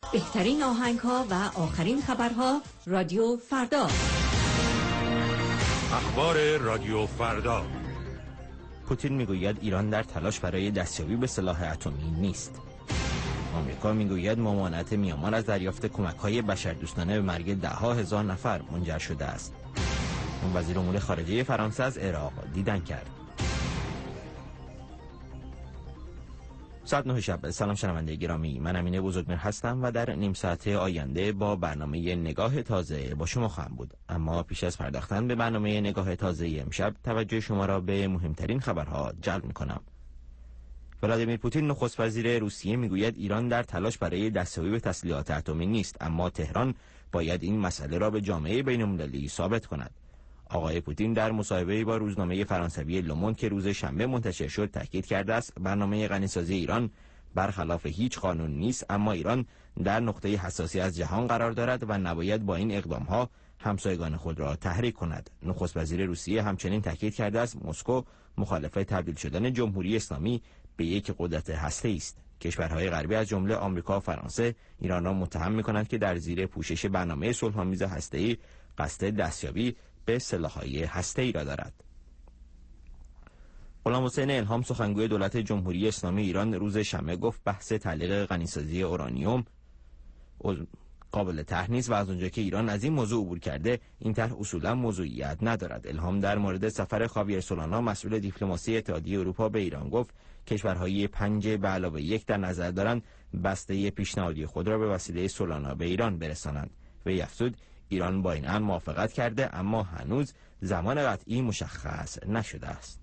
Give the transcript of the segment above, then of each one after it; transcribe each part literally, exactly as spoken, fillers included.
بهترین آهنگ‌ها و آخرین خبرها رادیو فردا. اخبار رادیو فردا. پوتین میگوید ایران در تلاش برای دستیابی به سلاح اتمی نیست. آمریکا میگوید ممانعت میانمار از دریافت کمک‌های بشردوستانه به مرگ ده‌ها هزار نفر منجر شده است. وزیر امور خارجه فرانسه از عراق دیدن کرد. ساعت نه شب. سلام شنونده گرامی، من امین بزرگمهر هستم و در نیم ساعت آینده با برنامه نگاه تازه با شما خواهم بود. اما پیش از پرداختن به برنامه نگاه تازه امشب توجه شما را به مهمترین خبرها جلب می‌کنم. ولادیمیر پوتین نخست وزیر روسیه میگوید ایران در تلاش برای دستیابی به تسلیحات اتمی نیست، اما تهران باید این مسئله را به جامعه بین‌المللی ثابت کند. آقای پوتین در مصاحبه‌ای با روزنامه فرانسوی لوموند که روز شنبه منتشر شد تاکید کرده است برنامه غنیسازی ایران برخلاف هیچ قانون نیست، اما ایران در نقطه حساسی از جهان قرار دارد و نباید با این اقدام‌ها همسایگان خود را تحریک کند. نخست وزیر روسیه همچنین تاکید کرده است مسکو مخالف تبدیل شدن جمهوری اسلامی به یک قدرت هسته‌ای است. کشورهای غربی از جمله آمریکا و فرانسه ایران را متهم می‌کنند که در زیر پوشش برنامه صلح‌آمیز هسته‌ای قصد دستیابی به سلاح‌های هسته‌ای را دارد. غلام حسین الهام سخنگوی دولت جمهوری اسلامی ایران روز شنبه گفت بحث تعلیق غنیسازی اورانیوم قابل طرح نیست و از اونجا که ایران از این موضوع عبور کرده این طرح اصولا موضوعیت ندارد. الهام در مورد سفر خاویر سولانا مسئول دیپلماسی اتحادیه اروپا به ایران گفت کشورهای پنج به علاوه یک در نظر دارند بسته پیشنهادی خود را به وسیله سولانا به ایران برسانند. وی افزود ایران با این امر موافقت کرده اما هنوز زمان قطعی مشخص نشده است.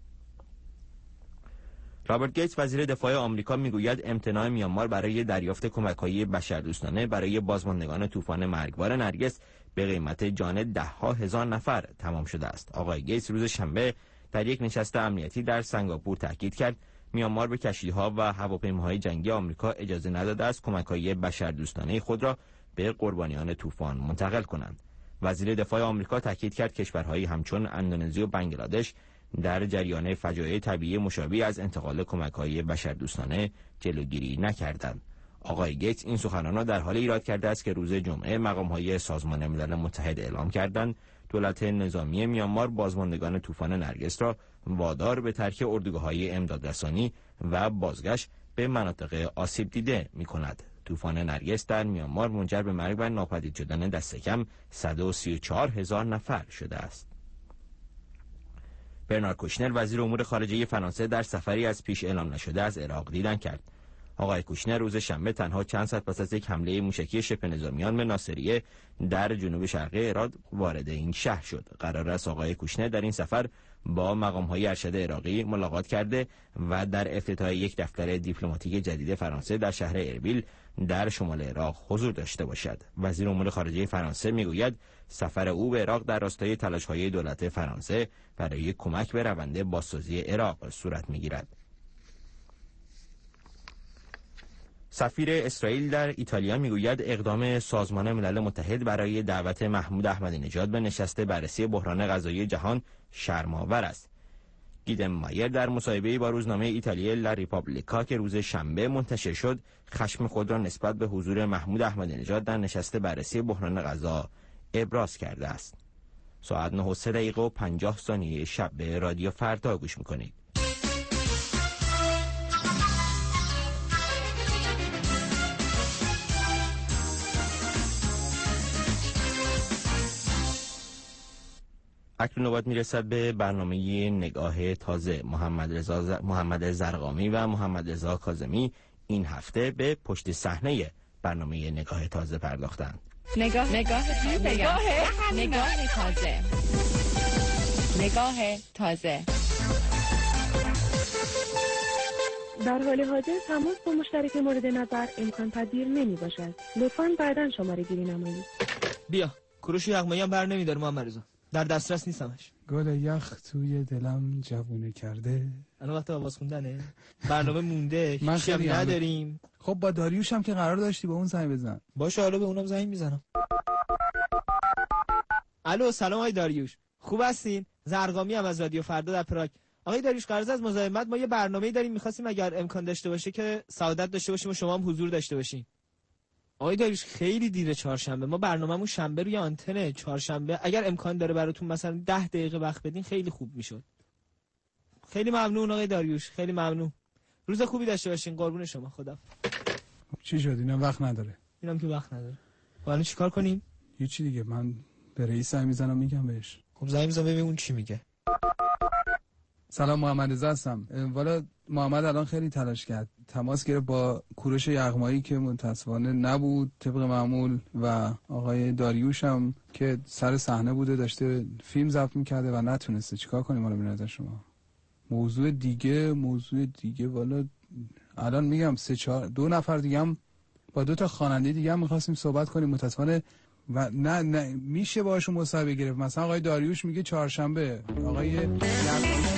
رابرت گیتس وزیر دفاع آمریکا میگوید امتناع میانمار برای دریافت کمک‌های بشردوستانه برای بازماندگان طوفان مرگبار نرگس به قیمت جان ده‌ها هزار نفر تمام شده است. آقای گیتس روز شنبه در یک نشست امنیتی در سنگاپور تاکید کرد میانمار به کشتی‌ها و هواپیماهای جنگی آمریکا اجازه نداده است کمک‌های بشردوستانه خود را به قربانیان طوفان منتقل کنند. وزیر دفاع آمریکا تاکید کرد کشورهایی همچون اندونزی و بنگلادش در جریان فجایع طبیعی مشابه از انتقال کمک‌های بشردوستانه جلوگیری نکردند. آقای گیتس این سخنان را در حال ایراد کرده است که روز جمعه مقام‌های سازمان ملل متحد اعلام کردند دولت نظامی میانمار بازماندگان طوفان نرگس را وادار به ترک اردوگاه‌های امدادرسانی و بازگشت به مناطق آسیب دیده می‌کند. طوفان نرگس در میانمار منجر به مرگ و ناپدید شدن دست کم صد و سی و چهار هزار نفر شده است. برنار کوشنر وزیر امور خارجه فرانسه در سفری از پیش اعلام نشده از عراق دیدن کرد. آقای کوشنر روز شنبه تنها چند ساعت پس از یک حمله موشکی شبه نظامیان به ناصریه در جنوب شرقی عراق وارد این شهر شد. قرار است آقای کوشنر در این سفر با مقام‌های ارشد عراقی ملاقات کرده و در افتتاح یک دفتر دیپلماتیک جدید فرانسه در شهر اربیل در شمال عراق حضور داشته باشد. وزیر امور خارجه فرانسه میگوید سفر او به عراق در راستای تلاش‌های دولت فرانسه برای کمک به روند بازسازی عراق صورت می‌گیرد. سفیر اسرائیل در ایتالیا میگوید اقدام سازمان ملل متحد برای دعوت محمود احمدی نژاد به نشست بررسی بحران غذایی جهان شرم‌آور است. گیدم مایر در مصاحبه‌ای با روزنامه ایتالیا لا ریپابلیکا که روز شنبه منتشر شد خشم خود را نسبت به حضور محمود احمدی نژاد در نشست بررسی بحران غذا ابراز کرده است. ساعت نه و سه دقیقه و پنجاه ثانیه شب به رادیو فردا گوش می‌کنید. اکنون نوبت میرسد به برنامه نگاه تازه. محمد رضا ز... محمد زرقامی و محمد رضا کاظمی این هفته به پشت صحنه برنامه نگاه تازه پرداختند. نگاه نگاه تازه نگاه نگاه تازه نگاه تازه در حال حاضر تماس با مشترک مورد نظر امکان پذیر نمی باشد. لطفاً بعداً شماره گیری نمایید. بیا کروش یغمایی هم بر نمیداره محمد رضا، در دسترس نیستمش. گل یخ توی دلم جوونه کرده. الان وقت آواز خوندنه. برنامه مونده، هیچ هم نداریم. خب با داریوش هم که قرار داشتی با اون زنگ بزن. باشه حالا به اونم زنگ میزنم. الو سلام آقای داریوش، خوب هستین؟ زرقامی هم از رادیو فردا در پراگ. آقای داریوش قرض از مزاحمت، ما یه برنامه‌ای داریم می‌خواستیم اگر امکان داشته باشه که سعادت داشته باشیم و شما هم حضور داشته باشین. آقای داریوش خیلی دیره چهارشنبه، ما برنامه‌مون شنبه روی آنتنه. چهارشنبه اگر امکان داره براتون مثلا ده دقیقه وقت بدین خیلی خوب میشد. خیلی ممنون آقای داریوش، خیلی ممنون. روز خوبی داشته باشین. قربون شما. خدا. چی شد؟ اینم وقت نداره. اینم که وقت نداره. حالا چیکار کنیم؟ هیچی دیگه، من به رئیس زنگ میزنم میگم بهش. خب زنگ بزن ببین اون چی میگه. سلام، محمد رضا هستم. والا محمد الان خیلی تلاش کرد، تماس گرفت با کوروش یغمایی که متاسفانه نبود طبق معمول و آقای داریوش هم که سر صحنه بوده داشته فیلم ضبط میکرده و نتونسته. چیکار کنیم حالا ببینید از شما؟ موضوع دیگه موضوع دیگه والا الان میگم سه چهار دو نفر دیگه هم با دو تا خواننده دیگه هم می‌خواستیم صحبت کنیم متاسفانه و نه نه میشه باهاشون مصاحبه گرفت. مثلا آقای داریوش میگه چهارشنبه، آقای یغمایی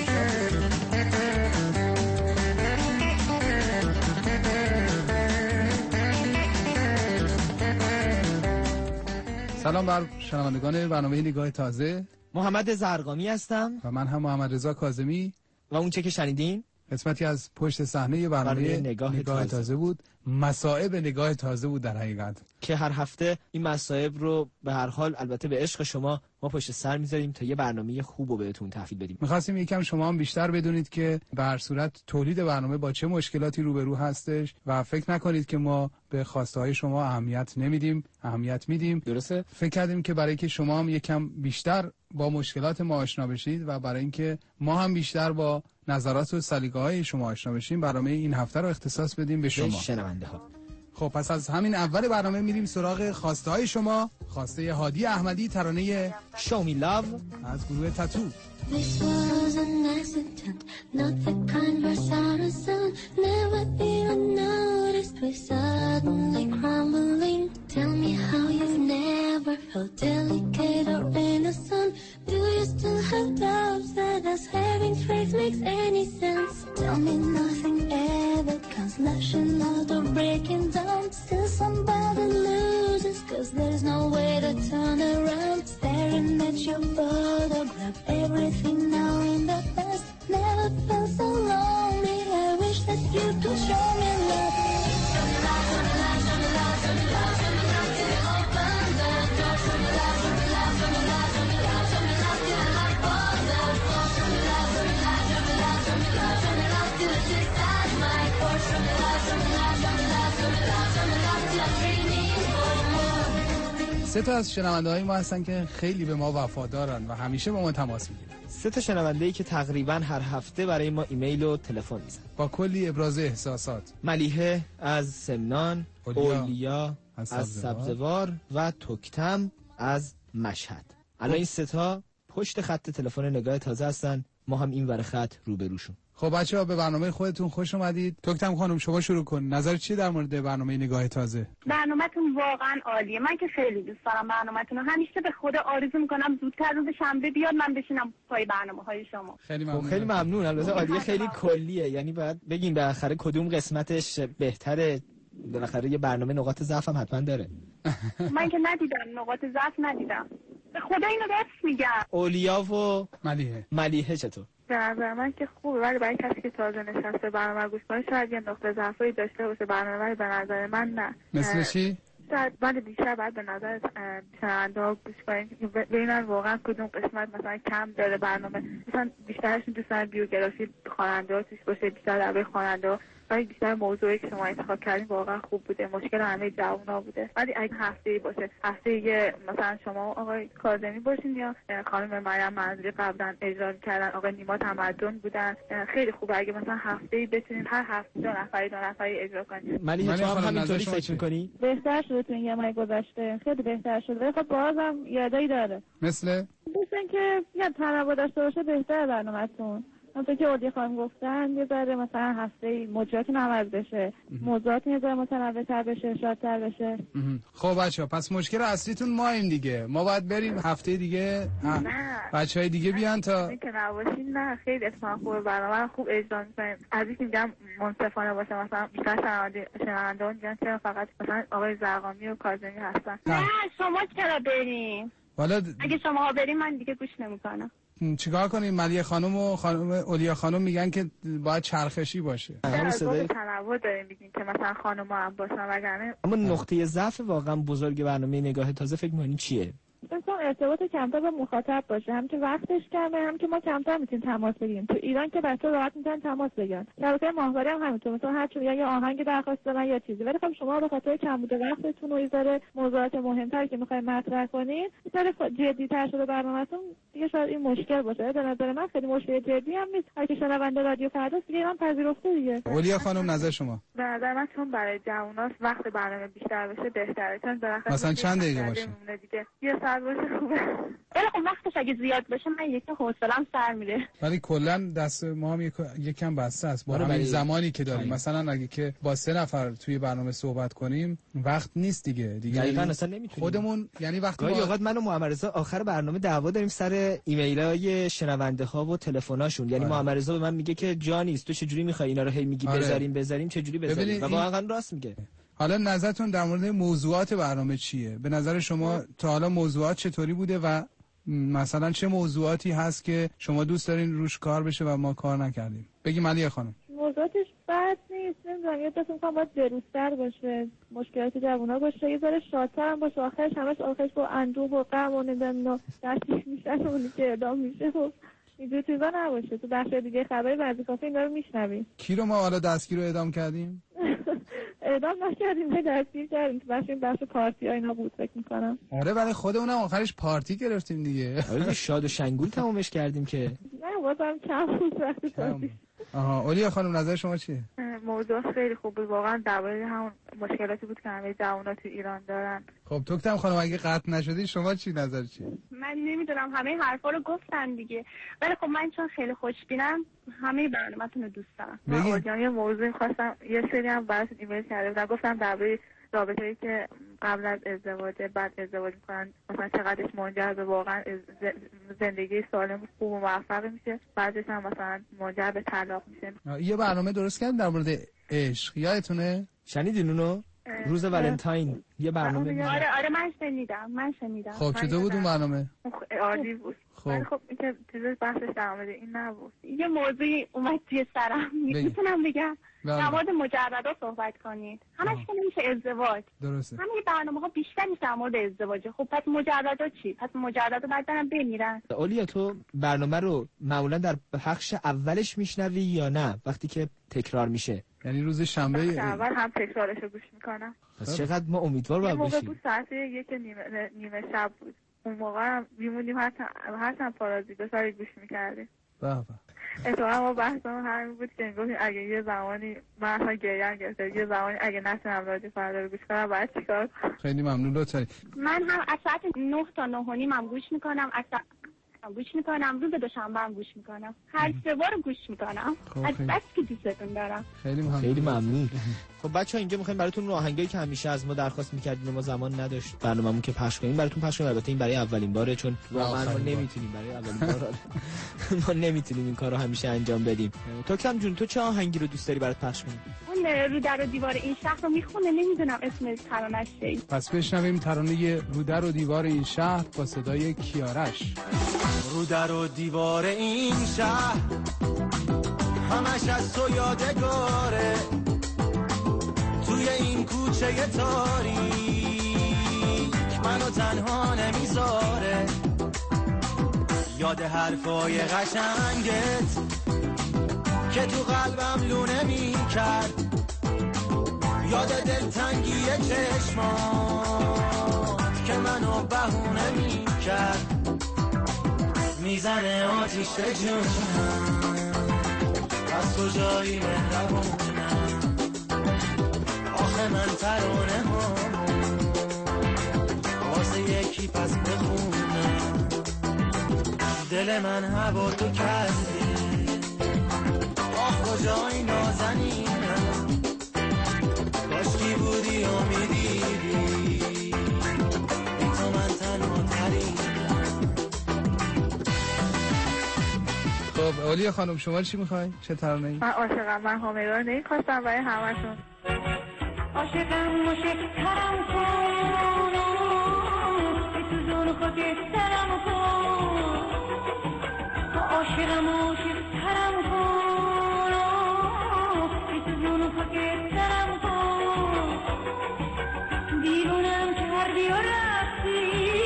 سلام بر شنوندگان برنامه نگاه تازه. محمد زرقامی هستم و من هم محمد رضا کاظمی و اون چه که شنیدین قسمتی از پشت صحنه برنامه, برنامه نگاه, نگاه تازه. تازه بود. مصائب نگاه تازه بود در حقیقت که هر هفته این مصائب رو به هر حال البته به عشق شما ما پشت سر میذاریم تا یه برنامه خوب رو بهتون تحویل بدیم. می‌خواستیم یکم شما هم بیشتر بدونید که به هر صورت تولید برنامه با چه مشکلاتی روبرو هستش و فکر نکنید که ما به خواسته های شما اهمیت نمیدیم، اهمیت میدیم. درسته؟ فکر کردیم که برای که شما هم یکم بیشتر با مشکلات ما آشنا بشید و برای اینکه ما هم بیشتر با نظرات و سلیقه‌های شما آشنا بشیم برنامه این هفته رو اختصاص بدیم به شما شنونده ها. خب پس از همین اول برنامه میریم سراغ خواسته های شما. خواسته هادی احمدی، ترانه Show Me Love از گروه تاتو. This was an accident, not the kind where sorrow sound never even noticed. We suddenly crumbling. Tell me how you've never felt delicate or innocent. Do you still have doubts that us having faith makes any sense? Tell me nothing ever comes lashing out or breaking down. Still somebody loses, cause there's no way to turn around. Staring at your photograph, everything now in the past. Never felt so lonely, I wish that you could show me love. Show me love, show me love, show me love, show me love, show me love till you open the door. Show me love, show me love, show me love, show me love, show me love till the heart falls apart. Show me love, show me love, show me love, show me love, show me love till it's inside my core. Show me love, show me love, show me love, show me love, show me love till I'm dreaming for more. سه تا از شنونده‌های ما هستن که خیلی به ما وفادارن و همیشه با ما تماس میگیرن. سه تا شنونده‌ای که تقریبا هر هفته برای ما ایمیل و تلفن میزنن با کلی ابراز احساسات. ملیحه از سمنان، اولیا, اولیا از, از سبزوار و تکتم از مشهد. الان این سه تا پشت خط تلفن نگاه تازه هستن، ما هم این ور خط روبروشون. خب بچه‌ها به برنامه خودتون خوش اومدید. تکتم خانم شما شروع کن. نظر چیه در مورد برنامه نگاه تازه؟ برنامه‌تون واقعا عالیه. من که خیلی دوست دارم برنامه‌تون رو. همیشه به خدا آرزو می‌کنم زودتر روز شنبه بیاد من بشینم پای برنامه‌های شما. خیلی ممنون. خیلی ممنون. البته عالیه خیلی کلیه، یعنی باید بگیم بالاخره کدوم قسمتش بهتره. بالاخره یه برنامه نقاط ضعف هم حتما داره. من که ندیدم، نقاط ضعف ندیدم. به خدا اینو راست میگم. اولیا و ملیحه. ملیحه چطور؟ به نظر من که خوبه، ولی برای کسی که تازه نشسته برنامه گوش کنه شاید یه نقطه ضعفی داشته باشه برنامه، ولی به نظر من نه. مثل چی؟ شاید ولی بیشتر باید به نظر شنونده ها گوش کنید که ببینن واقعا کدوم قسمت مثلا کم داره برنامه. مثلا بیشترشون دوست دارن بیوگرافی خواننده ها توش باشه، بیشتر درباره خواننده ها، ولی بیشتر موضوعی که شما انتخاب کردین واقعا خوب بوده. مشکل همه جوونا بوده. ولی اگه هفته‌ای باشه، هفته یه مثلا شما آقای کاظمی باشین یا خانم مریم منظوری قبلا اجرا کردن، آقای نیما تمدن بودن، خیلی خوبه. اگه مثلا هفته‌ای بتونین هر هفته دو نفری دو نفری اجرا کنین. ملیحه تو هم همینطوری فکر می‌کنی؟ بهتر شده تو این یه ماه گذشته، خیلی بهتر شده. خب بازم یادایی داره. مثل مثلا که یه تنوع داشته باشه بهتره برنامه‌تون. همونطور که اودی خانم گفتن یه ذره مثلا هفته موضوعاتون عوض بشه، موضوعاتون یه ذره متنوع‌تر بشه، شادتر بشه. خب بچه‌ها پس مشکل اصلیتون ماییم دیگه. ما باید بریم هفته دیگه بچهای دیگه بیان تا که نباشین. نه خیلی اتفاقا خوبه، برنامه خوب اجرا می‌کنیم. از اینکه میگم منصفانه باشه، مثلا بیشتر شنونده‌ها میگن چرا فقط مثلا آقای زرقامی و کاظمی هستن. نه شما چرا بریم؟ والا اگه شما بریم من دیگه گوش نمی‌کنم. چیکار کنیم؟ ملیه خانم و خانم اولیا خانم میگن که باید چرخشی باشه. همون صدای تنوع داریم میگیم که مثلا خانم‌ها هم باشن وگرنه. اما نقطه ضعف واقعا بزرگ برنامه نگاه تازه فکر می‌کنین چیه؟ مثلا ارتباط کمتر با مخاطب باشه، هم که وقتش کمه، هم که ما کمتر میتونیم تماس بگیریم. تو ایران که بچه‌ها راحت میتونن تماس بگیرن، شبکه ماهواره هم همینطور، مثلا هر چی یا آهنگ درخواست دادن یا چیزی. ولی خب شما به خاطر کمبود وقتتون و ایزاره موضوعات مهمتری که می‌خواید مطرح کنین، یه جدی‌تر شده برنامه‌تون، دیگه شاید این مشکل باشه. به نظر من خیلی مشکل جدی هم نیست. هر کی شنونده رادیو فردا دیگه ایران پذیرفته دیگه. اولیا خانم نظر شما؟ به نظر من چون برای جووناست وقت برنامه بیشتر بشه بهتره، چون بالاخره مثلا چند دقیقه باشه؟ یه ساعت باشه خوبه. ولی خب وقتش اگه زیاد بشه من یکم حوصله‌ام سر میره. ولی کلا دست ما هم یک... یکم بسته است با همین زمانی که داریم. مثلا اگه که با سه نفر توی برنامه صحبت کنیم وقت نیست دیگه. دیگه دقیقاً اصلا نمیتونیم. خودمون یعنی وقتی گاهی با... اوقات من و محمد رضا آخر برنامه دعوا داریم سر ایمیل‌های شنونده ها و تلفن‌هاشون. یعنی محمد رضا به من میگه که جانیست تو چجوری می‌خوای اینا رو هی میگی آره. بذاریم بذاریم چجوری بذاریم و واقعا راست میگه. حالا نظرتون در مورد موضوعات برنامه چیه؟ به نظر شما تا حالا موضوعات چطوری بوده و مثلا چه موضوعاتی هست که شما دوست دارین روش کار بشه و ما کار نکردیم؟ بگیم علیه خانم. موضوعاتش بد نیست، نمیدونم یه دست میکنم باید بروزتر باشه، مشکلات جوونا باشه، یه ذره شادتر هم باشه، آخرش همش آخرش با اندوه و غم و نمیدونم دستیش میشن و اونی که اعدام میشه و اینجور چیزا نباشه. تو بخش دیگه خبری بعضی کافی اینا رو میشنویم. کی رو ما حالا دستگیر رو اعدام کردیم؟ اعدام نکردیم، به دستگیر کردیم. بخش این بخش پارتی ها اینا بود فکر میکنم. آره ولی خودمون هم آخرش پارتی گرفتیم دیگه. آره شاد و شنگول تمومش کردیم که. نه بازم کم بود وقتی پارتی. آها اولیا خانم نظر شما چیه؟ موضوع خیلی خوب بود واقعا، درباره همون مشکلاتی بود که همه جوونا تو ایران دارن. خب توکتم خانم اگه قطع نشدی شما چی نظر چیه؟ من نمیدونم، همه حرفا رو گفتن دیگه، ولی خب من چون خیلی خوشبینم همه برنامه‌تون رو دوست دارم. من یه موضوع خواستم یه سری هم براتون ایمیل کرده بودم، گفتم درباره رابطه‌ای که قبل از ازدواج بعد ازدواج میکنن مثلا چقدرش منجر به واقعا زندگی سالم خوب و موفق میشه، بعدش هم مثلا منجر به طلاق میشه. یه برنامه درست کردن در مورد عشق، یادتونه؟ شنیدین اونو؟ روز ولنتاین یه برنامه. آره آره من شنیدم من شنیدم. خب چطور بود اون برنامه؟ عالی بود. خب خب اینکه چیزی بحثش در مورد این نبود. یه موضوعی اومد توی سرم میتونم بگم در مورد مجردات صحبت کنید. همش که نمیشه ازدواج. درسته. همه برنامه‌ها بیشتر میشه در مورد ازدواج. خب پس مجردات چی؟ پس مجردات بعد برن بمیرن. اولیا تو برنامه رو معمولا در بخش اولش میشنوی یا نه وقتی که تکرار میشه؟ یعنی روز شنبه اول هم تکرارش رو گوش میکنم. پس چقدر ما امیدوار باید باشیم. موقع بود ساعت یک نیمه نیمه شب بود. اون موقع هم میمونیم هر هر پارازی به سری گوش میکردیم. به به. اتفاقا ما بحثمون همین بود که گفتیم اگه یه زمانی من اصلا گریه‌ام گرفته، یه زمانی اگه نتونم رادیو فردا رو گوش کنم باید چیکار کنم؟ خیلی ممنون لطفاً. من هم از ساعت نه تا نه و نیم هم گوش میکنم، از گوش میکنم، روز دوشنبه هم گوش میکنم، هر سه بار گوش میکنم. از بس که دوستتون دارم. خیلی ممنون. خیلی ممنون. خب بچه‌ها اینجا می‌خوایم براتون اون آهنگایی که همیشه از ما درخواست می‌کردین ما زمان نداشت برنامه‌مون که پخش کنیم براتون پخش کنیم. البته این برای اولین باره چون واقعا ما نمیتونیم برای اولین بار ما نمیتونیم این کارو همیشه انجام بدیم. توکم جون تو چه آهنگی رو دوست داری برات پخش کنیم؟ اون رو در و دیوار این شهر رو میخونه، نمیدونم اسم ترانه‌اش چیه. پس بشنویم ترانه رو در و دیوار این شهر با صدای کیارش. رو در و دیوار این شهر همش از تو یادگاره، توی این کوچه تاریک منو تنها نمیذاره، یاد حرفای قشنگت که تو قلبم لونه میکرد، یاد دلتنگی چشمات که منو بهونه میکرد، میزنه آتیش به جونم از کجایی مهربونم، آخه من ترانه ها واسه یکی پس بخونم، دل من هوا تو کردی، آخ کجایی نازنینم، کاشکی بودی و میدیدی بی تو من تنها ترینم. خب اولیا خانم شما چی میخوای؟ چه ترانه‌ای؟ من عاشقم، من همیرا رو نمیخواستم برای همشون. عاشقم عاشق‌ترم کن، به تو زون خودت سرم کن، عاشقم عاشق ترم کن بسوزون خاک سرم کن دیوونم کردی و رفتی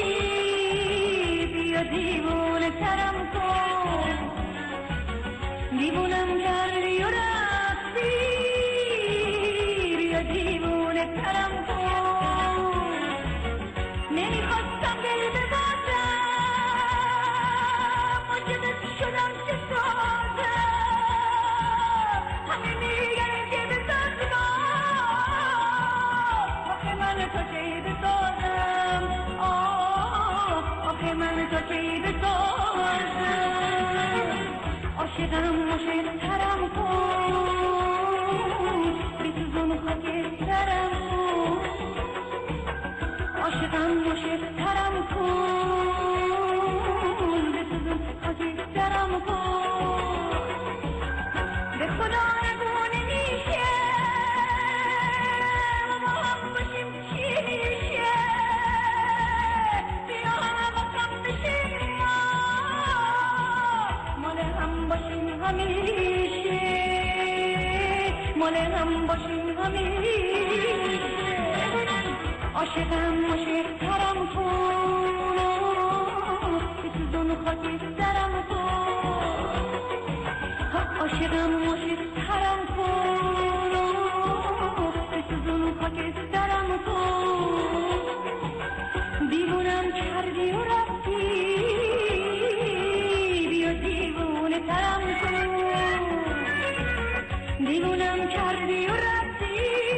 بیا دیوونه ترم کن دیوونم کردی و رفتی بیا دیوونه ترم کن نمیخواستم دل ببازم مجدد شدم چه سازم همه میگن که بسازم آخه من تو چه بسازم آخه من تو چه بسازم عاشقم عاشق ترم کن بسوزون خاک سرم کن عاشقم عاشق ترم کن بسوزون خاک سرم کن به خدا نگونه میشه ما هم باشیم چی میشه بیا همه با کم بشیم ما مال هم باشیم همیشه مال هم باشیم همیشه عاشقم عاشق ترم کن بسوزون خاک سرم کن عاشقم عاشق ترم کن بسوزون خاک سرم کن دیوونم کردی و رفتی بیا دیوونه ترم کن دیوونم کردی و رفتی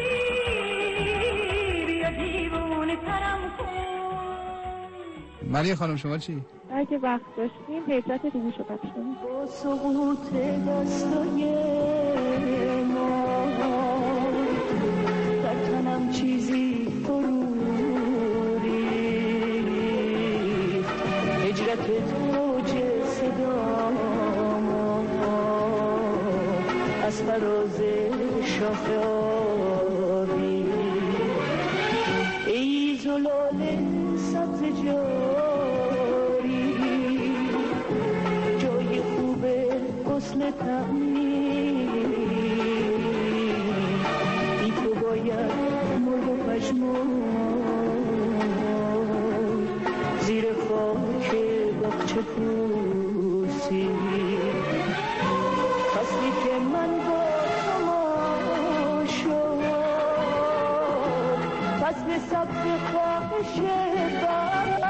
بیا دیوونه ترم کن. ملیه خانم شما چی؟ اگه وقت داشتیم حیثت دیگه شو بکنیم با سقوط دستای ما در تنم چیزی فرو ریخت هجرت توج صدا ما از فراز شاخ آبی ای زلال سبز جاری جای خوب غسل تعمیر بی تو باید مرد و پشمون زیر خاک باغچه پوسی فصلی که من با شما شد فصل سبز خواهش برد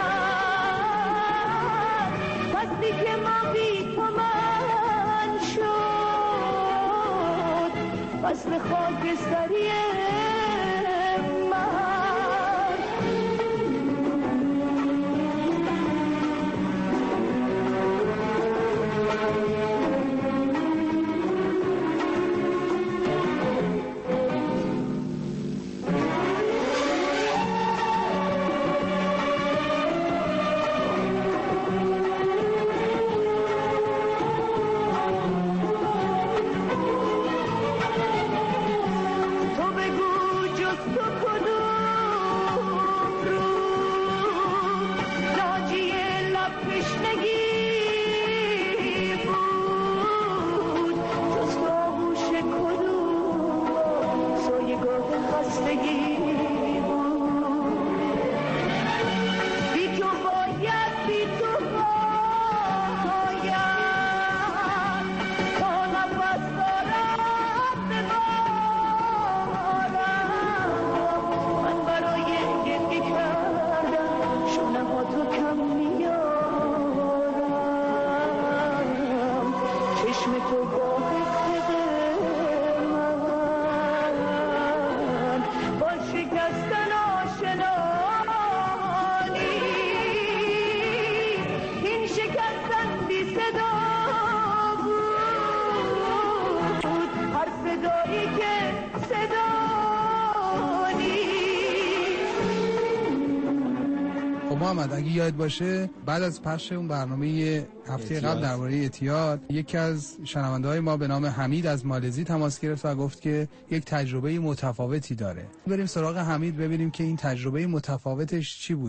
فصلی که ما بی تو من شد فصل خاکستری محمد اگه یاد باشه بعد از پخش اون برنامه هفته قبل درباره اعتیاد یکی از شنونده‌های ما به نام حمید از مالزی تماس گرفت و گفت که یک تجربه متفاوتی داره. بریم سراغ حمید ببینیم که این تجربه متفاوتش چی بوده.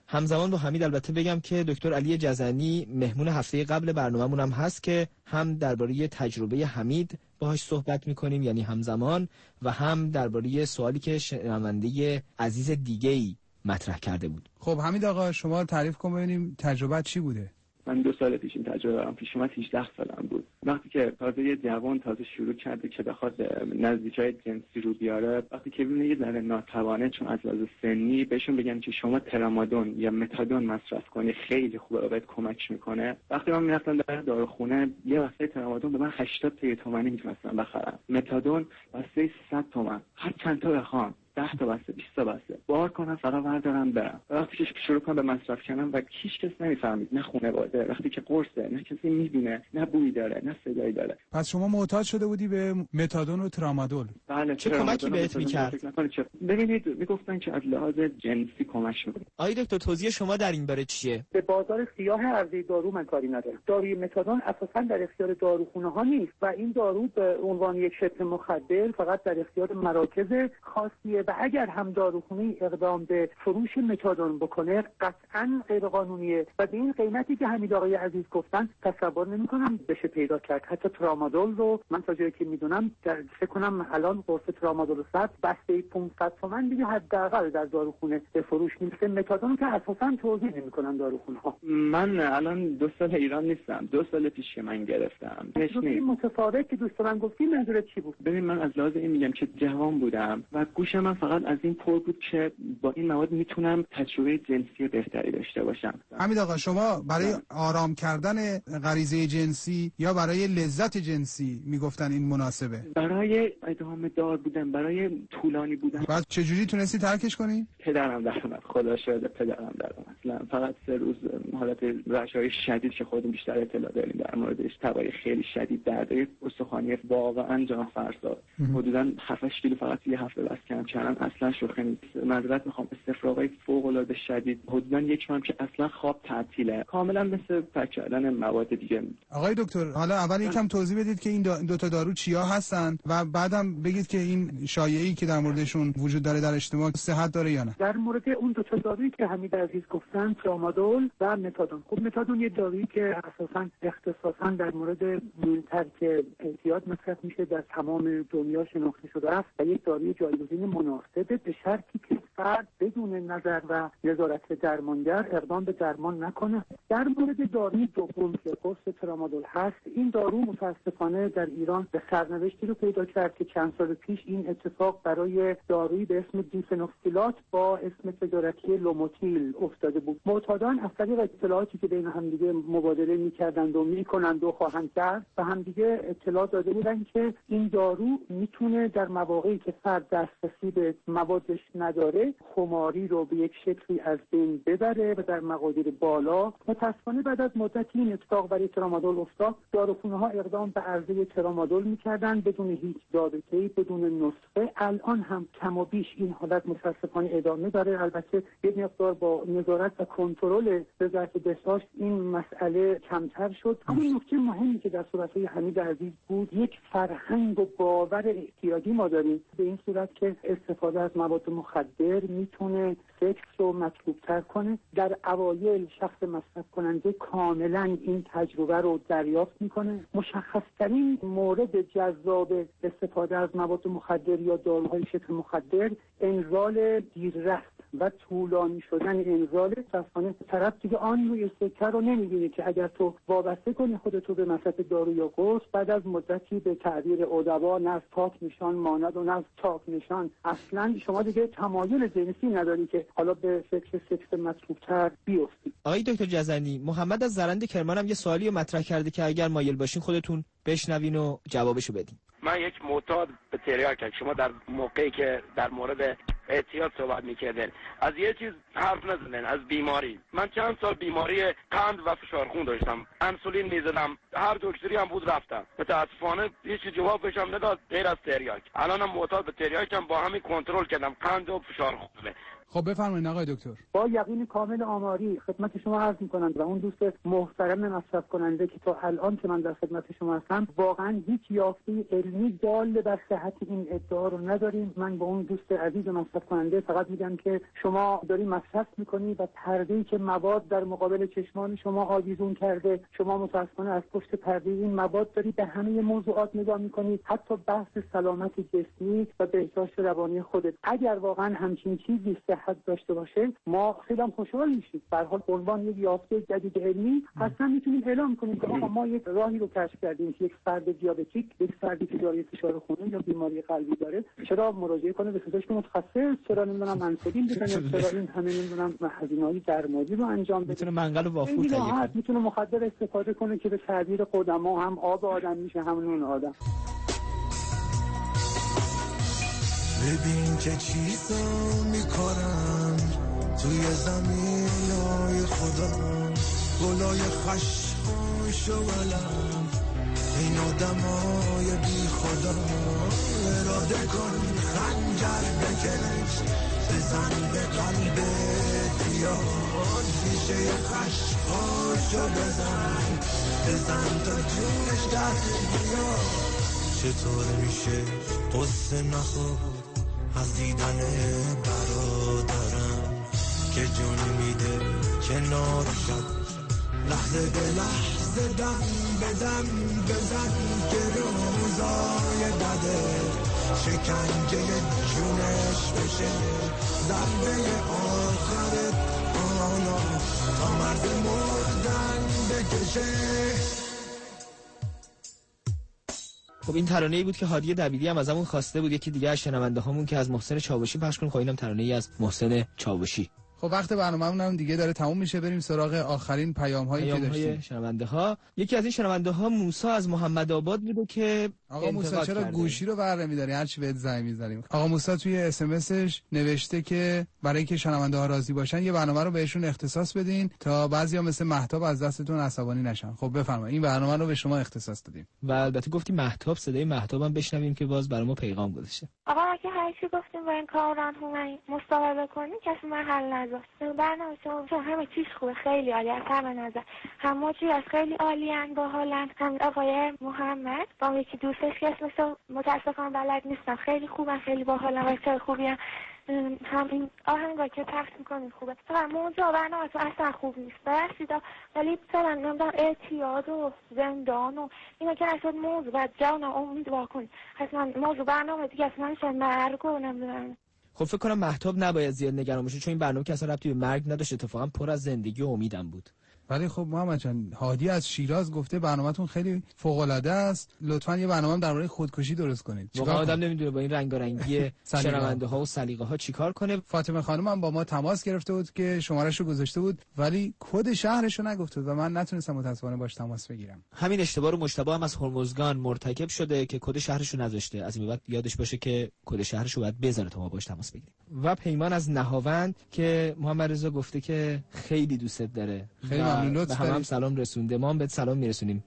همزمان با حمید البته بگم که دکتر علی جزنی مهمون هفته قبل برنامه‌مون هم هست که هم درباره تجربه حمید باهاش صحبت می‌کنیم، یعنی همزمان، و هم درباره سوالی که شنونده عزیز دیگه‌ای مطرح کرده بود. خب حمید آقا شما تعریف کن ببینیم تجربت چی بوده؟ من دو سال پیش این تجربه هم پیش اومد، هجده سالم بود. وقتی که تازه یه جوان تازه شروع کرده که بخواد نزدیکای جنسی رو بیاره، وقتی که ببینه یه ذره ناتوانه، چون از لحاظ سنی بهشون بگن که شما ترامادون یا متادون مصرف کنی خیلی خوبه، بهت کمک میکنه. وقتی من میرفتم در داروخونه یه واسه ترامادون به من هشتاد تا تومانی میتونستم بخرم، متادون واسه صد تومن، هر چند تا بخوام ده تا بسته، بیست تا بسته بار کنم فقط بردارم برم. وقتی که شروع کنم به مصرف کردن و هیچ کس نمیفهمید، نه خانواده، وقتی که قرصه نه کسی میبینه، نه بوی داره نه صدایی داره. پس شما معتاد شده بودی به متادون و ترامادول؟ بله. چه کمکی بهت میکرد؟ ببینید میگفتن که از لحاظ جنسی کمک میکنه. آقای دکتر توضیح شما در این باره چیه؟ به بازار سیاه عرضه دارو من کاری ندارم. داروی متادون اساسا در اختیار داروخونه ها نیست و این دارو به عنوان یک شبه مخدر فقط در اختیار مراکز خاصیه و اگر هم داروخونه اقدام به فروش متادون بکنه قطعاً غیر قانونیه و به این قیمتی که حمید آقای عزیز گفتن تصور نمی‌کنم بشه پیدا کرد. حتی ترامادول رو من تا جایی که میدونم فکر کنم الان قرص ترامادول صد بسته پانصد تومن دیگه حداقل در داروخونه به فروش میرسه. متادون که اساساً توزیع نمی‌کنن داروخونه‌ها. من الان دو سال ایران نیستم، دو سال پیش که من گرفتم. این متفاوت که دوست من گفتی منظورت چی بود؟ ببین من از لحاظ این میگم که جوان بودم و گوش من فقط از این پر بود که با این مواد میتونم تجربه جنسی بهتری داشته باشم. حمید آقا شما برای آرام کردن غریزه جنسی یا برای لذت جنسی میگفتن این مناسبه؟ برای ادامه دار بودن، برای طولانی بودن. بعد چه جوری تونستی ترکش کنی؟ پدرم در اومد، خدا شاهد پدرم در اومد. اصلا فقط سه روز حالت رشای شدید که خودمون بیشتر اطلاع داریم در موردش، تبای خیلی شدید، درد استخوانی واقعا جان فرسا. حدوداً هفت کیلو فقط یه هفته بس کردم کردم اصلا شوخی نیست. معذرت میخوام، استفراغی فوق العاده شدید، حدوداً یک ماه که اصلا خواب تعطیله، کاملا مثل فک کردن مواد دیگه. آقای دکتر حالا اول یکم توضیح بدید که این دو تا دارو چیا هستن و بعدم بگید که این شایعه‌ای که در موردشون وجود داره در اجتماع صحت داره یا نه. در مورد اون دو تا دارویی که حمید عزیز گفتن، ترامادول و متادون. خب متادون یه دارویی که اساساً اختصاصاً در مورد ترک اعتیاد مصرف میشه، در تمام دنیا شناخته شده است و یک داروی جایگزین مناسبه به شرطی که فرد بدون نظر و نظارت درمانگر اقدام به درمان نکنه. در مورد داروی دوم که قرص ترامادول هست، این دارو متاسفانه در ایران به سرنوشتی رو پیدا کرد که چند سال پیش این اتفاق برای دارویی به اسم دیفنوکسیلات با اسم تجارتی لوموتیل افتاده بود. معتادان از طریق اطلاعاتی که بین همدیگه مبادله می‌کردند و می‌کنند و خواهند کرد و همدیگه اطلاع داده بودند که این دارو میتونه در مواقعی که فرد دسترسی به موادش نداره خماری رو به یک شکلی از بین ببره و در مقادیر بالا. متاسفانه بعد از مدتی این اتفاق برای ترامادول افتاد. داروخونه‌ها اقدام به عرضه ترامادول می‌کردن بدون هیچ رابطه‌ای، بدون نسخه. الان هم کم و بیش این حالت متاسفانه ادامه داره. البته یک مقدار با نظارت و کنترل وزارت بهداشت این مسئله کمتر شد. اما نکته مهمی که در صحبت‌های حمید عزیز بود، یک فرهنگ و باور اعتیادی ما داریم به این صورت که استفاده از مواد مخدر میتونه سکس رو مطلوب‌تر کنه. در اوایل شخص مصرف کننده کاملا این تجربه رو دریافت میکنه. مشخصترین مورد جذاب استفاده از مواد مخدر یا داروهای شبه مخدر انزال دیررس و طولانی شدن انزال. تصفانه طرف دیگه آن روی سکه رو نمیبینه که اگر تو وابسته کنی خودتو به مصرف دارو یا قرص، بعد از مدتی به تعبیر ادبا نه از پاک نشان ماند و نه از چاک نشان، اصلا شما دیگه تمایل جنسی نداری که حالا به فکر سکس مطلوب‌تر بیفتی. آقای دکتر جزنی، محمد از زرند کرمان هم یه سوالی رو مطرح کرده که اگر مایل باشین خودتون بشنوین و جوابشو بدین. من یک معتاد به تریاک، شما در موقعی که در مورد اعتیاد صحبت میکردن از یه چیز حرف نزدن، از بیماری. من چند سال بیماری قند و فشار خون داشتم، انسولین میزدم، هر دکتری هم بود رفتم، متاسفانه هیچ جواب بهشم نداد غیر از تریاک. الانم معتاد به تریاکم، با همین کنترل کردم قند و فشار خون. خب بفرمایید آقای دکتر. با یقین کامل آماری خدمت شما عرض می‌کنم و اون دوست محترم مصرف کننده که تا الان که من در خدمت شما هستم واقعا هیچ یافته علمی دال بر صحت این ادعا رو نداریم. من با اون دوست عزیز مصرف کننده فقط میگم که شما داری مصرف می‌کنی و پرده‌ای که مواد در مقابل چشمان شما آویزون کرده، شما متأسفانه از پشت پرده این مواد داری به همه موضوعات نگاه می‌کنی، حتی بحث سلامت جسمی و بهداشت روانی خودت. اگر واقعا همچین چیزی صحت داشته باشه ما خیلی هم خوشحال میشیم. به هر حال عنوان یک یافته جدید علمی اصلا میتونیم اعلام کنیم که آقا ما یک راهی رو کشف کردیم که یک فرد دیابتیک، یک فردی که دارای فشار خون یا بیماری قلبی داره چرا مراجعه کنه به پزشک متخصص، چرا نمیدونم انسولین بزنه، چرا این همه نمیدونم هزینه‌های درمانی رو انجام بده، میتونه منقل و وافور تهیه کنه، میتونه مخدر استفاده کنه که به تعبیر قدما هم آب آدم میشه هم نون آدم. ببین که چیزا میکنم توی زمینای خدا، گلای خشخاش و ولم این آدمای بی خدا. اراده کن خنجر بکش بزن به قلبت بیاد، میشه خشخاش و بزن بزن تا جونش در بیاد. چطور میشه قصه نخور از دیدن برادرم که جون میده کنار شد، لحظه به لحظه دم بدم بزن که روزای بده شکنجه جونش بشه ضربه آخرت آنا تا مرز مردن بکشه. خب این ترانه‌ای بود که هادی دبیری هم ازمون خواسته بود، یکی دیگه از شنونده هامون که از محسن چاوشی پخش کنیم. خب اینم ترانه‌ای از محسن چاوشی. خب وقت برنامه‌مون هم دیگه داره تموم میشه، بریم سراغ آخرین پیام‌هایی پیام که داشتیم. شنونده ها، یکی از این شنونده ها موسی از محمد آباد بوده که آقا موسی چرا کرده. گوشی رو بر نمی‌داری؟ هر چی بهت زنگ می‌زنیم. آقا موسی توی اس ام اسش نوشته که برای اینکه شنونده ها راضی باشن یه برنامه رو بهشون اختصاص بدین تا بعضیا مثل مهتاب از دستتون عصبانی نشن. خب بفرمایید این برنامه رو به شما اختصاص دادیم. و البته گفتی مهتاب، صدای مهتاب هم بشنویم که باز برای ما پیغام گذاشته. آقا اگه هر چی گفتیم با این کاران هم مصاحبه کنیم کسی محل نذاشت. برنامه شما همه چیز خوبه، خیلی عالی از همه نظر. هم چی از خیلی عالیان باحالن. هم آقای محمد با یکی دوستش که اسمش متاسفانه بلد نیستم، خیلی خوبن، خیلی باحالن و خیلی خوبی هم. همین آهنگا که پخش میکنید خوبه. فقط موضوع برنامه تو اصلا خوب نیست برسیدا، ولی مثلا نمیدونم اعتیاد و زندان و اینا که اصلا موضوع باید جان امیدوار کنید. اصلا موضوع برنامه دیگه اصلا میشه مرگ و نمیدونم. خب فکر کنم مهتاب نباید زیاد نگران باشه چون این برنامه که اصلا ربطی به مرگ نداشت، اتفاقا پر از زندگی و امیدم بود. ولی خب محمد جان، هادی از شیراز گفته برنامه‌تون خیلی فوق‌العاده است، لطفاً یه برنامه درباره خودکشی درست کنید. واقعا آدم نمیدونه با این رنگارنگی شنونده‌ها و سلیقه‌ها چیکار کنه. فاطمه خانم هم با ما تماس گرفته بود که شماره‌شو گذاشته بود ولی کد شهرشو نگفته و من نتونستم متأسفانه باش تماس بگیرم. همین اشتباه رو مجتبی هم از هرمزگان مرتکب شده که کد شهرشو نذاشته. از این بعد یادش باشه که کد شهرشو باید بذاره تا ما باش تماس بگیریم. و پیمان از نهاوند که محمد رضا گفته که خیلی دوستت داره. خیلی ممنون، لطف دارید. سلام رسونده، ما هم بهت سلام میرسونیم.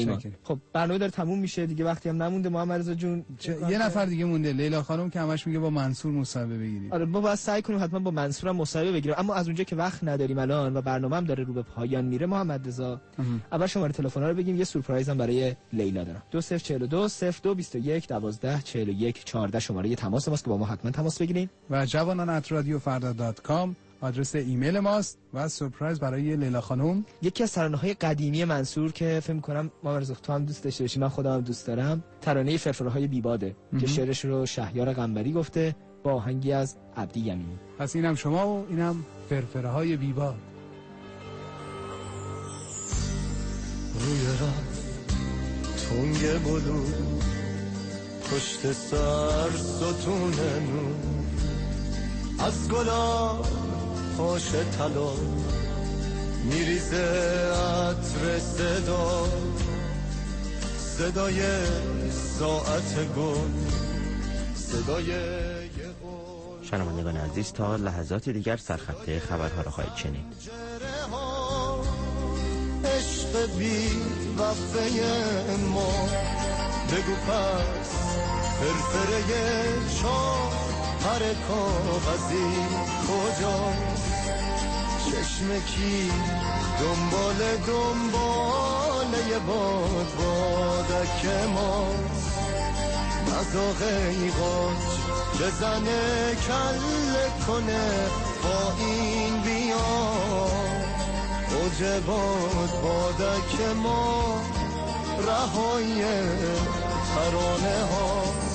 خب برنامه داره تموم میشه دیگه، وقتی هم نمونده محمد رضا جون. یه نفر دیگه مونده، لیلا خانم که همش میگه با منصور مصاحبه بگیرید. آره ما باید سعی کنیم حتما با منصور هم مصاحبه بگیریم، اما از اونجا که وقت نداریم الان و برنامه هم داره رو به پایان میره محمد رضا، اول شماره تلفن رو بگیم، یه سورپرایز هم برای لیلا دارم. دو صفر چهار دو صفر دو بیست و یک دوازده چهل و یک چهارده شماره تماس ماست که با ما حتما تماس بگیرید. و جوانان ات رادیو فردا دات کام آدرس ایمیل ماست. و سورپرایز برای لیلا خانم، یکی از ترانه‌های قدیمی منصور که فکر می‌کنم ما رضا تو هم دوست داشته باشی، من خودم هم دوست دارم، ترانه فرفره‌های بیباده که شعرش رو شهریار قنبری گفته با آهنگی از عبدی یمینی. پس اینم شما و اینم فرفره‌های بیباد. روی راه تنگ بلو پشت سر ستون نور از گلاب پاش طلا میریزه عطر صدا، صدای ساعت گل، صدای شنوندگان عزیز تا لحظات دیگر سرخط خبرها را خواهید شنید. عشق بی وفای ما بگو پس فرفره شام پر کاغذی کجاست؟ چشم کی دنبال دنباله باد بادک ماست؟ مزاقه ای قاچ بزنه کله کنه با این بیا اوج باد بادک ما رهای ترانه ها